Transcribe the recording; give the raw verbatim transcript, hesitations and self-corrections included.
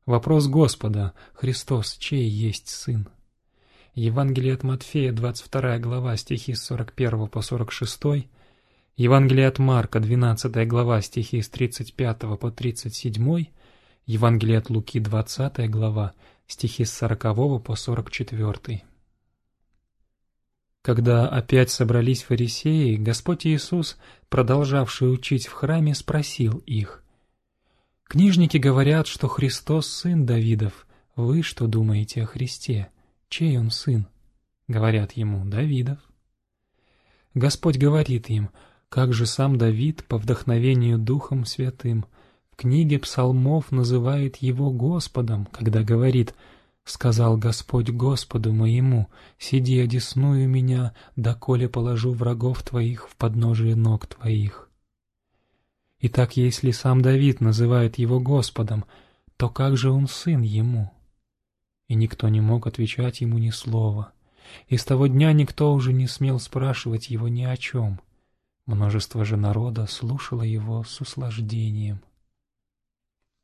Вопрос Господа: Христос чей есть Сын? Евангелие от Матфея, двадцать вторая глава, стихи с сорок первого по сорок шестой, Евангелие от Марка, двенадцатая глава, стихи с тридцать пятого по тридцать седьмой, Евангелие от Луки, двадцатая глава, стихи с сорокового по сорок четвёртый. Когда опять собрались фарисеи, Господь Иисус, продолжавший учить в храме, спросил их: «Книжники говорят, что Христос сын Давидов. Вы что думаете о Христе? Чей он сын?» Говорят ему: «Давидов». Господь говорит им: «Как же сам Давид по вдохновению Духом Святым в книге Псалмов называет его Господом, когда говорит: «Сказал Господь Господу моему: сиди одесную меня, доколе положу врагов твоих в подножие ног твоих». Итак, если сам Давид называет его Господом, то как же он сын ему?» И никто не мог отвечать ему ни слова. И с того дня никто уже не смел спрашивать его ни о чем. Множество же народа слушало его с услаждением.